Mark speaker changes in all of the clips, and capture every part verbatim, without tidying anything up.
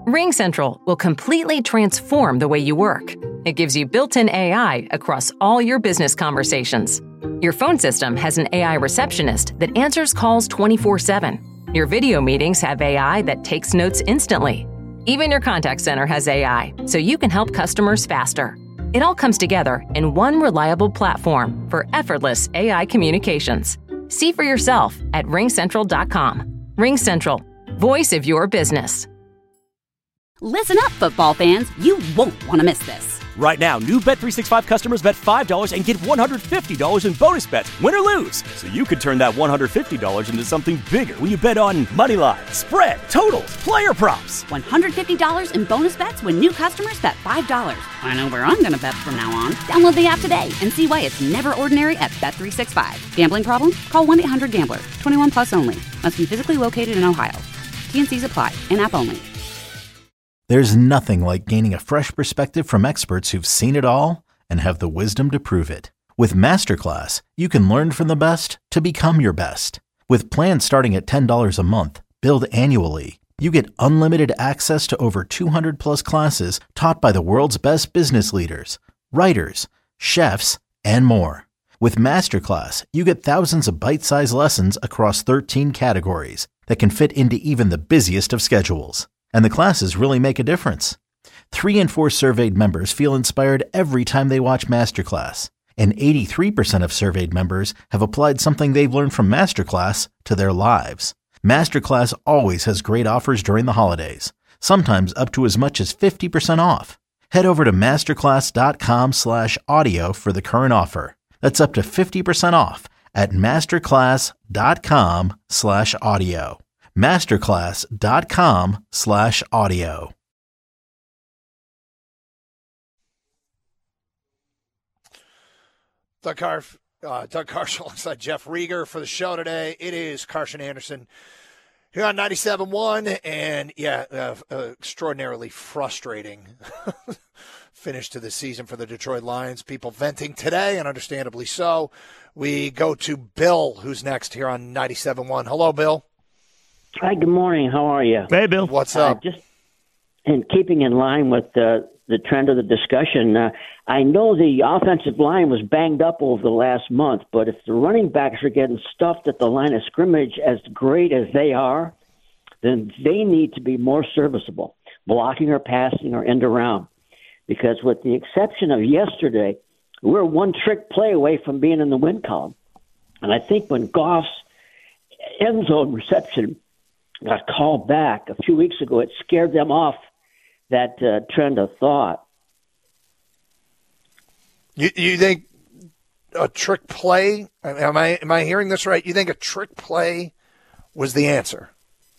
Speaker 1: RingCentral will completely transform the way you work. It gives you built-in A I across all your business conversations. Your phone system has an A I receptionist that answers calls twenty-four seven. Your video meetings have A I that takes notes instantly. Even your contact center has A I, so you can help customers faster. It all comes together in one reliable platform for effortless A I communications. See for yourself at ring central dot com. RingCentral, voice of your business.
Speaker 2: Listen up, football fans. You won't want to miss this.
Speaker 3: Right now, new Bet three sixty-five customers bet five dollars and get one hundred fifty dollars in bonus bets, win or lose. So you could turn that one hundred fifty dollars into something bigger when you bet on money line, spread, totals, player props.
Speaker 2: one hundred fifty dollars in bonus bets when new customers bet five dollars. I know where I'm going to bet from now on. Download the app today and see why it's never ordinary at Bet three sixty-five. Gambling problem? Call one eight hundred gambler. twenty-one plus only. Must be physically located in Ohio. T and C's apply. In-app only.
Speaker 4: There's nothing like gaining a fresh perspective from experts who've seen it all and have the wisdom to prove it. With Masterclass, you can learn from the best to become your best. With plans starting at ten dollars a month, billed annually, you get unlimited access to over two hundred plus classes taught by the world's best business leaders, writers, chefs, and more. With Masterclass, you get thousands of bite-sized lessons across thirteen categories that can fit into even the busiest of schedules. And the classes really make a difference. Three in four surveyed members feel inspired every time they watch Masterclass. And eighty-three percent of surveyed members have applied something they've learned from Masterclass to their lives. Masterclass always has great offers during the holidays, sometimes up to as much as fifty percent off. Head over to masterclass.com slash audio for the current offer. That's up to fifty percent off at masterclass.com slash audio. masterclass.com slash audio.
Speaker 5: Doug Carf, uh, Doug Karsch alongside Jeff Rieger for the show today. It is Carson Anderson here on ninety-seven point one, and yeah, uh, uh, extraordinarily frustrating finish to the season for the Detroit Lions. People venting today, and understandably so. We go to Bill, who's next here on ninety-seven point one. Hello, Bill.
Speaker 6: Hi, good morning. How are you?
Speaker 3: Hey, Bill.
Speaker 5: What's up?
Speaker 6: Uh, just in keeping in line with uh, the trend of the discussion, uh, I know the offensive line was banged up over the last month, but if the running backs are getting stuffed at the line of scrimmage as great as they are, then they need to be more serviceable, blocking or passing or end around. Because with the exception of yesterday, we're one trick play away from being in the win column. And I think when Goff's end zone reception got called back a few weeks ago, it scared them off that uh, trend of thought.
Speaker 5: You, you think a trick play? Am I am I hearing this right? You think a trick play was the answer?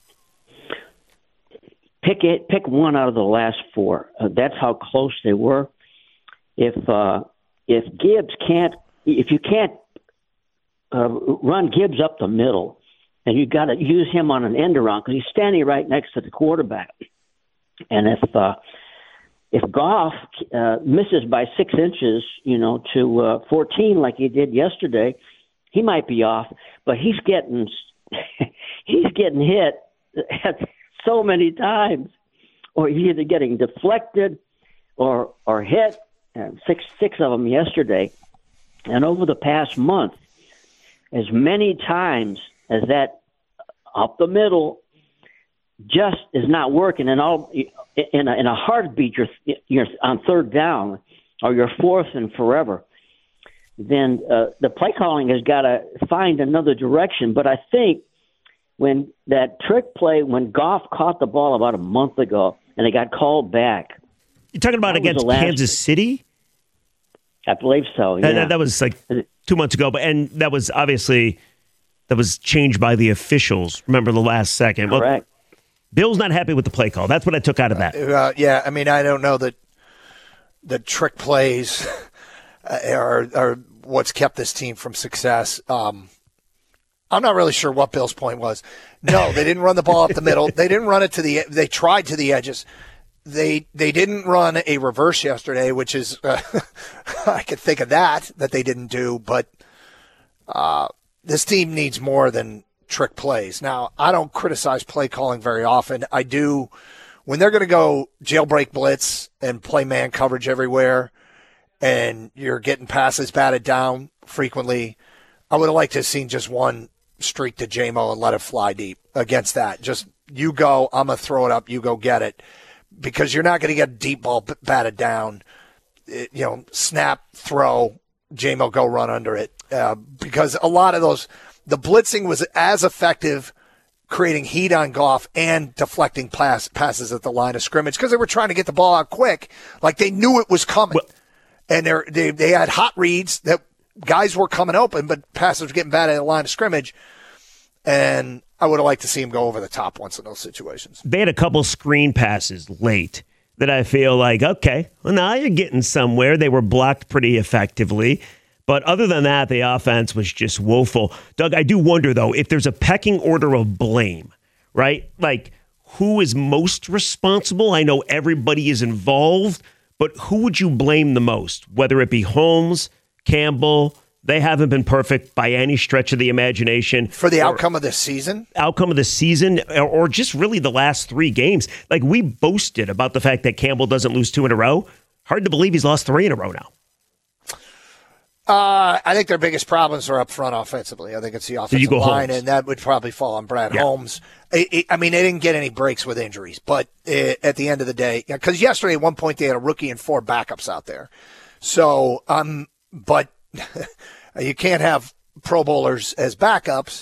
Speaker 6: Pick it. Pick one out of the last four. Uh, that's how close they were. If uh, if Gibbs can't, if you can't uh, run Gibbs up the middle, and you got to use him on an end around because he's standing right next to the quarterback. And if uh, if Goff uh, misses by six inches, you know, to uh, fourteen like he did yesterday, he might be off. But he's getting he's getting hit so many times, or he's either getting deflected or or hit. And six six of them yesterday, and over the past month, as many times as that up the middle just is not working, and all in a, in a heartbeat you're you're on third down or you're fourth and forever, then uh, the play calling has got to find another direction. But I think when that trick play, when Goff caught the ball about a month ago and it got called back.
Speaker 7: You're talking about against Kansas City?
Speaker 6: I believe so, yeah.
Speaker 7: That, that was like two months ago, but and that was obviously that was changed by the officials. Remember the last second.
Speaker 6: Correct.
Speaker 7: Well, Bill's not happy with the play call. That's what I took out of that.
Speaker 5: Uh, yeah, I mean, I don't know that the trick plays are, are what's kept this team from success. Um, I'm not really sure what Bill's point was. No, they didn't run the ball up the middle. They didn't run it to the – they tried to the edges. They they didn't run a reverse yesterday, which is uh, I could think of that that they didn't do. But uh, this team needs more than trick plays. Now, I don't criticize play calling very often. I do when they're going to go jailbreak blitz and play man coverage everywhere, and you're getting passes batted down frequently, I would have liked to have seen just one streak to J-Mo and let it fly deep against that. Just you go, I'm going to throw it up, you go get it. Because you're not going to get a deep ball batted down. It, you know, snap, throw, J-Mo go run under it. Uh, because a lot of those, the blitzing was as effective creating heat on Goff and deflecting pass, passes at the line of scrimmage because they were trying to get the ball out quick. Like they knew it was coming. Well, and they they had hot reads that guys were coming open, but passes were getting bad at the line of scrimmage. And I would have liked to see him go over the top once in those situations.
Speaker 7: They had a couple screen passes late that I feel like, okay, well, now you're getting somewhere. They were blocked pretty effectively. But other than that, the offense was just woeful. Doug, I do wonder, though, if there's a pecking order of blame, right? Like, who is most responsible? I know everybody is involved, but who would you blame the most? Whether it be Holmes, Campbell, they haven't been perfect by any stretch of the imagination.
Speaker 5: For the outcome of the season?
Speaker 7: Outcome of the season, or, or just really the last three games. Like, we boasted about the fact that Campbell doesn't lose two in a row. Hard to believe he's lost three in a row now.
Speaker 5: Uh, I think their biggest problems are up front offensively. I think it's the offensive line,
Speaker 7: Holmes?
Speaker 5: And that would probably fall on Brad
Speaker 7: yeah.
Speaker 5: Holmes. It, it, I mean, they didn't get any breaks with injuries, but it, at the end of the day, because yesterday at one point they had a rookie and four backups out there. So, um, but you can't have Pro Bowlers as backups.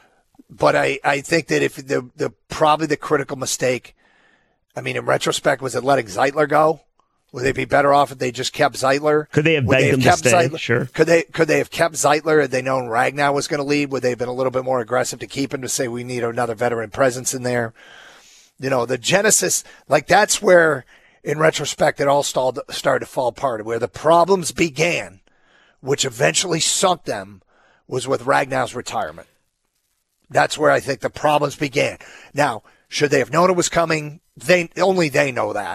Speaker 5: But I, I think that if the the probably the critical mistake, I mean, in retrospect, was it letting Zeitler go? Would they be better off if they just kept Zeitler?
Speaker 7: Could they have
Speaker 5: Would
Speaker 7: begged
Speaker 5: they have
Speaker 7: him
Speaker 5: kept
Speaker 7: to stay?
Speaker 5: Zeitler?
Speaker 7: Sure.
Speaker 5: Could they could they have kept Zeitler had they known Ragnow was going to leave? Would they have been a little bit more aggressive to keep him, to say we need another veteran presence in there? You know, the genesis, like that's where, in retrospect, it all stalled, started to fall apart. Where the problems began, which eventually sunk them, was with Ragnow's retirement. That's where I think the problems began. Now, should they have known it was coming? They only they know that.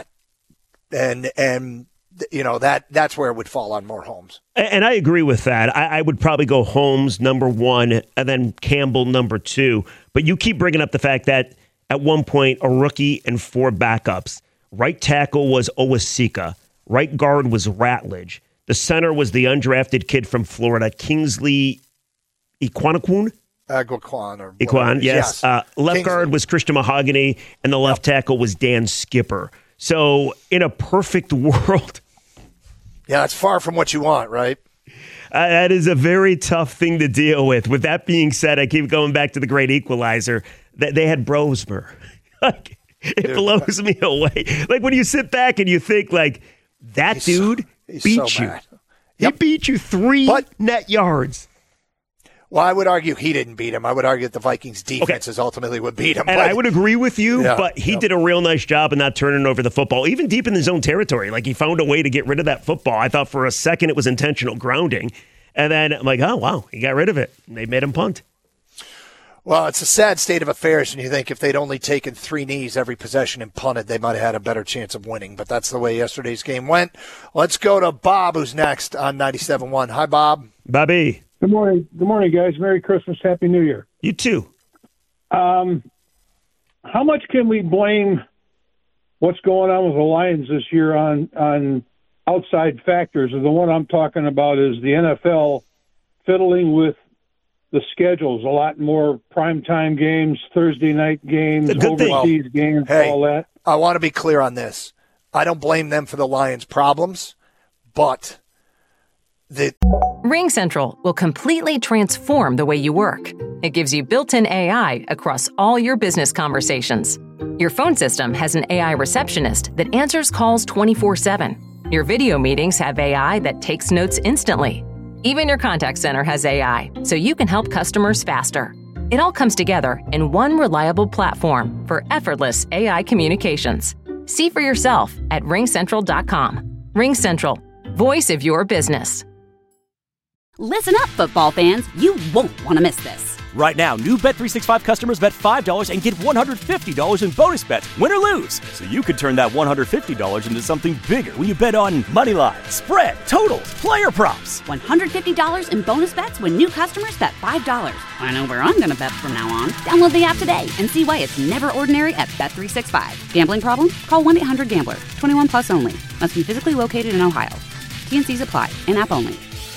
Speaker 5: And, and you know, that that's where it would fall on more Holmes.
Speaker 7: And I agree with that. I, I would probably go Holmes number one and then Campbell number two. But you keep bringing up the fact that at one point, a rookie and four backups. Right tackle was Owasika. Right guard was Ratledge. The center was the undrafted kid from Florida, Kingsley Equaniquan.
Speaker 5: Aguaquan or
Speaker 7: Equan, yes. yes. Uh, left Kingsley. Guard was Christian Mahogany, and the left yep. tackle was Dan Skipper. So, in a perfect world.
Speaker 5: Yeah, it's far from what you want, right?
Speaker 7: Uh, that is a very tough thing to deal with. With that being said, I keep going back to the great equalizer. That they had Brosmer. Like, it dude. blows me away. Like, when you sit back and you think, like, that he's dude so, beat
Speaker 5: so
Speaker 7: you.
Speaker 5: Bad.
Speaker 7: He
Speaker 5: yep.
Speaker 7: beat you three but, net yards.
Speaker 5: Well, I would argue he didn't beat him. I would argue that the Vikings' defense
Speaker 7: okay.
Speaker 5: is ultimately what beat him.
Speaker 7: And
Speaker 5: but,
Speaker 7: I would agree with you,
Speaker 5: yeah,
Speaker 7: but he
Speaker 5: yeah.
Speaker 7: did a real nice job in not turning over the football, even deep in his own territory. Like, he found a way to get rid of that football. I thought for a second it was intentional grounding. And then I'm like, oh, wow, he got rid of it. They made him punt.
Speaker 5: Well, it's a sad state of affairs, and you think if they'd only taken three knees every possession and punted, they might have had a better chance of winning. But that's the way yesterday's game went. Let's go to Bob, who's next on ninety-seven point one. Hi, Bob.
Speaker 7: Bobby.
Speaker 8: Good morning. Good morning, guys. Merry Christmas. Happy New Year.
Speaker 7: You too.
Speaker 8: Um, how much can we blame what's going on with the Lions this year on, on outside factors? And the one I'm talking about is the N F L fiddling with the schedules, a lot more primetime games, Thursday night games, overseas well, games,
Speaker 5: hey,
Speaker 8: all that.
Speaker 5: I want to be clear on this. I don't blame them for the Lions' problems, but the
Speaker 1: RingCentral will completely transform the way you work. It gives you built-in A I across all your business conversations. Your phone system has an A I receptionist that answers calls twenty-four seven. Your video meetings have A I that takes notes instantly. Even your contact center has A I, so you can help customers faster. It all comes together in one reliable platform for effortless A I communications. See for yourself at ring central dot com. RingCentral, voice of your business.
Speaker 2: Listen up, football fans. You won't want to miss this.
Speaker 3: Right now, new Bet three sixty-five customers bet five dollars and get one hundred fifty dollars in bonus bets, win or lose. So you could turn that one hundred fifty dollars into something bigger when you bet on money line, spread, totals, player props.
Speaker 2: one hundred fifty dollars in bonus bets when new customers bet five dollars. I know where I'm going to bet from now on. Download the app today and see why it's never ordinary at Bet three sixty-five. Gambling problem? Call one eight hundred gambler. twenty-one plus only. Must be physically located in Ohio. T and C's apply. In-app only.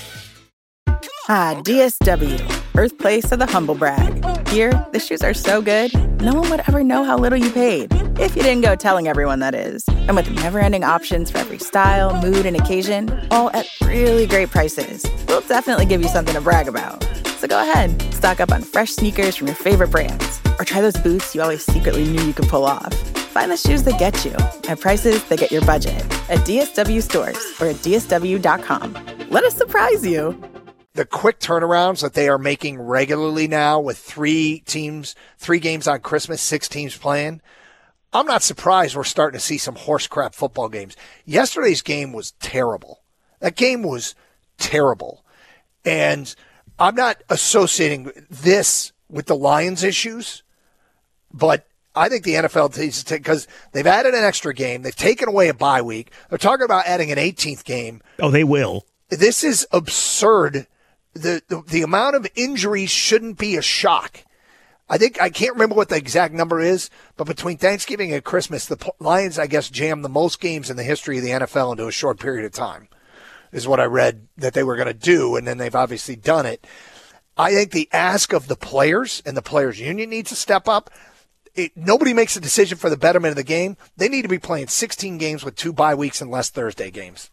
Speaker 9: Ah, D S W, birthplace of the humble brag. Here, the shoes are so good, no one would ever know how little you paid. If you didn't go telling everyone, that is. And with never-ending options for every style, mood, and occasion, all at really great prices, we'll definitely give you something to brag about. So go ahead, stock up on fresh sneakers from your favorite brands, or try those boots you always secretly knew you could pull off. Find the shoes that get you at prices that get your budget at D S W stores or at D S W dot com. Let us surprise you.
Speaker 5: The quick turnarounds that they are making regularly now with three teams, three games on Christmas, six teams playing, I'm not surprised we're starting to see some horse crap football games. Yesterday's game was terrible. That game was terrible. And I'm not associating this with the Lions issues, but I think the N F L needs to take, because they've added an extra game. They've taken away a bye week. They're talking about adding an eighteenth game.
Speaker 7: Oh, they will.
Speaker 5: This is absurd. The, the the amount of injuries shouldn't be a shock. I think, I can't remember what the exact number is, but between Thanksgiving and Christmas, the Lions, I guess, jammed the most games in the history of the N F L into a short period of time, is what I read that they were going to do, and then they've obviously done it. I think the ask of the players and the players' union needs to step up. It, nobody makes a decision for the betterment of the game. They need to be playing sixteen games with two bye weeks and less Thursday games.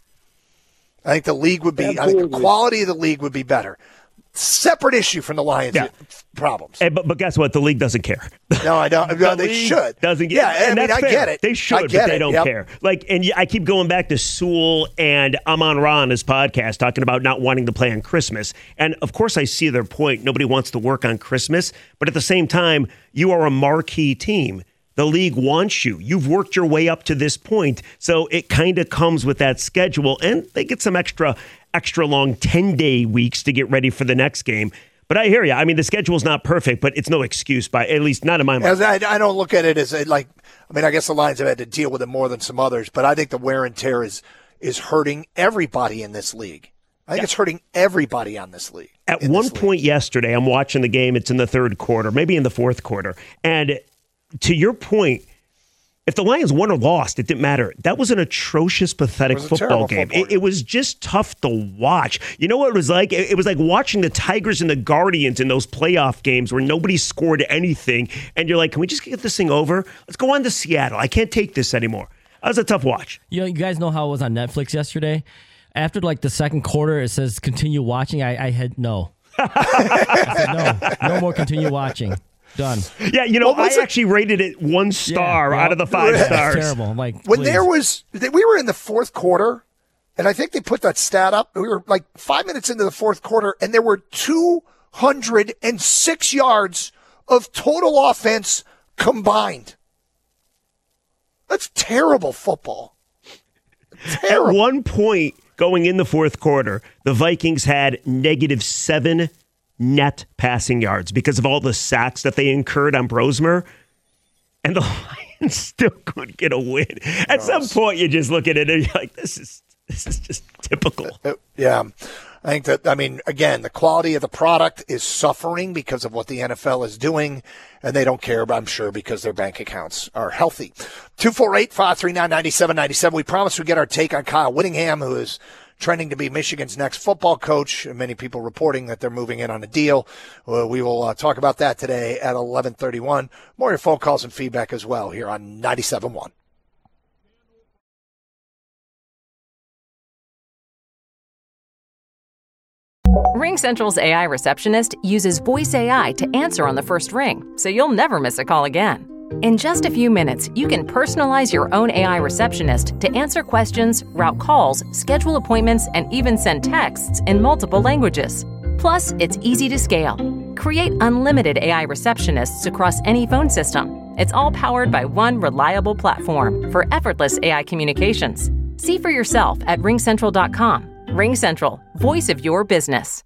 Speaker 5: I think the league would be, Absolutely. I think the quality of the league would be better. Separate issue from the Lions yeah. problems.
Speaker 7: Hey, but, but guess what? The league doesn't care.
Speaker 5: No, I don't. No, they should.
Speaker 7: Doesn't get,
Speaker 5: yeah,
Speaker 7: and
Speaker 5: I mean, I
Speaker 7: fair.
Speaker 5: get it.
Speaker 7: They should, but they don't yep. care. Like, and I keep going back to Sewell and Amon Ra on his podcast talking about not wanting to play on Christmas. And of course, I see their point. Nobody wants to work on Christmas, but at the same time, you are a marquee team. The league wants you. You've worked your way up to this point, so it kind of comes with that schedule, and they get some extra, extra long ten-day weeks to get ready for the next game. But I hear you. I mean, the schedule's not perfect, but it's no excuse, by at least not in my mind.
Speaker 5: I, I don't look at it as a, like. I mean, I guess the Lions have had to deal with it more than some others, but I think the wear and tear is is hurting everybody in this league. I think yeah. it's hurting everybody on this league.
Speaker 7: At one point league. yesterday, I'm watching the game. It's in the third quarter, maybe in the fourth quarter, and to your point, if the Lions won or lost, it didn't matter. That was an atrocious, pathetic football game.
Speaker 5: Football
Speaker 7: it, it was just tough to watch. You know what it was like? It, it was like watching the Tigers and the Guardians in those playoff games where nobody scored anything, and you're like, can we just get this thing over? Let's go on to Seattle. I can't take this anymore. That was a tough watch.
Speaker 10: You know, you guys know how it was on Netflix yesterday? After like the second quarter, it says continue watching. I, I had no. I said no. No more continue watching. Done.
Speaker 7: Yeah, you know, I it? actually rated it one star yeah, well, out of the five
Speaker 10: that's
Speaker 7: stars.
Speaker 10: Terrible. I'm like,
Speaker 5: when
Speaker 10: please.
Speaker 5: there was, we were in the fourth quarter, and I think they put that stat up. We were like five minutes into the fourth quarter, and there were two hundred six yards of total offense combined. That's terrible football. Terrible.
Speaker 7: At one point going in the fourth quarter, the Vikings had negative seven net passing yards because of all the sacks that they incurred on Brosmer, and the Lions still couldn't get a win. At some point, you just look at it and you're like, this is this is just typical.
Speaker 5: Uh, yeah. I think that, I mean, again, the quality of the product is suffering because of what the N F L is doing, and they don't care, I'm sure, because their bank accounts are healthy. two four eight, five three nine, nine seven nine seven. We promised we'd get our take on Kyle Whittingham, who is trending to be Michigan's next football coach. Many people reporting that they're moving in on a deal. Uh, we will uh, talk about that today at eleven thirty-one. More of your phone calls and feedback as well here on ninety-seven point one.
Speaker 1: RingCentral's A I receptionist uses voice A I to answer on the first ring, so you'll never miss a call again. In just a few minutes, you can personalize your own A I receptionist to answer questions, route calls, schedule appointments, and even send texts in multiple languages. Plus, it's easy to scale. Create unlimited A I receptionists across any phone system. It's all powered by one reliable platform for effortless A I communications. See for yourself at ring central dot com. RingCentral, voice of your business.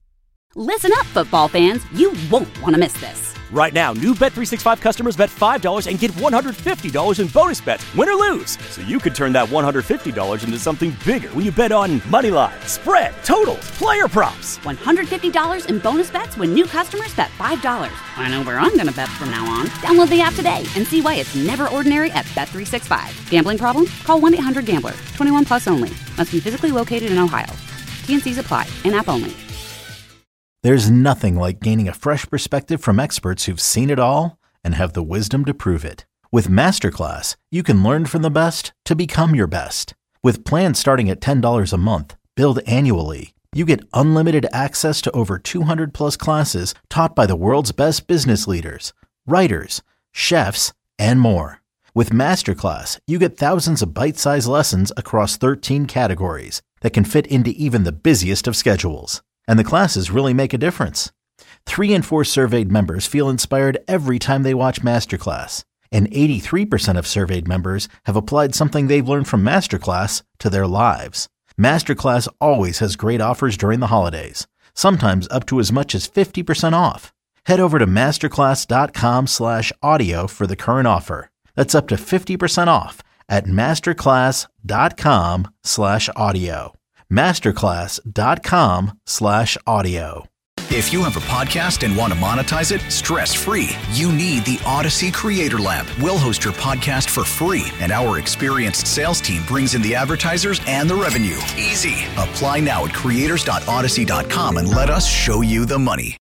Speaker 2: Listen up, football fans. You won't want to miss this.
Speaker 3: Right now, new Bet three sixty-five customers bet five dollars and get one hundred fifty dollars in bonus bets, win or lose. So you could turn that one hundred fifty dollars into something bigger when you bet on money line, spread, totals, player props.
Speaker 2: one hundred fifty dollars in bonus bets when new customers bet five dollars. I know where I'm going to bet from now on. Download the app today and see why it's never ordinary at Bet three sixty-five. Gambling problem? Call one eight hundred gambler. twenty-one plus only. Must be physically located in Ohio. T N Cs apply. In-app only.
Speaker 4: There's nothing like gaining a fresh perspective from experts who've seen it all and have the wisdom to prove it. With Masterclass, you can learn from the best to become your best. With plans starting at ten dollars a month, billed annually, you get unlimited access to over two hundred plus classes taught by the world's best business leaders, writers, chefs, and more. With Masterclass, you get thousands of bite-sized lessons across thirteen categories that can fit into even the busiest of schedules. And the classes really make a difference. Three in four surveyed members feel inspired every time they watch Masterclass. And eighty-three percent of surveyed members have applied something they've learned from Masterclass to their lives. Masterclass always has great offers during the holidays, sometimes up to as much as fifty percent off. Head over to masterclass.com slash audio for the current offer. That's up to fifty percent off at masterclass.com slash audio. masterclass.com slash audio.
Speaker 11: If you have a podcast and want to monetize it stress-free, you need the Odyssey Creator Lab. We'll host your podcast for free, and our experienced sales team brings in the advertisers and the revenue. Easy. Apply now at creators dot odyssey dot com and let us show you the money.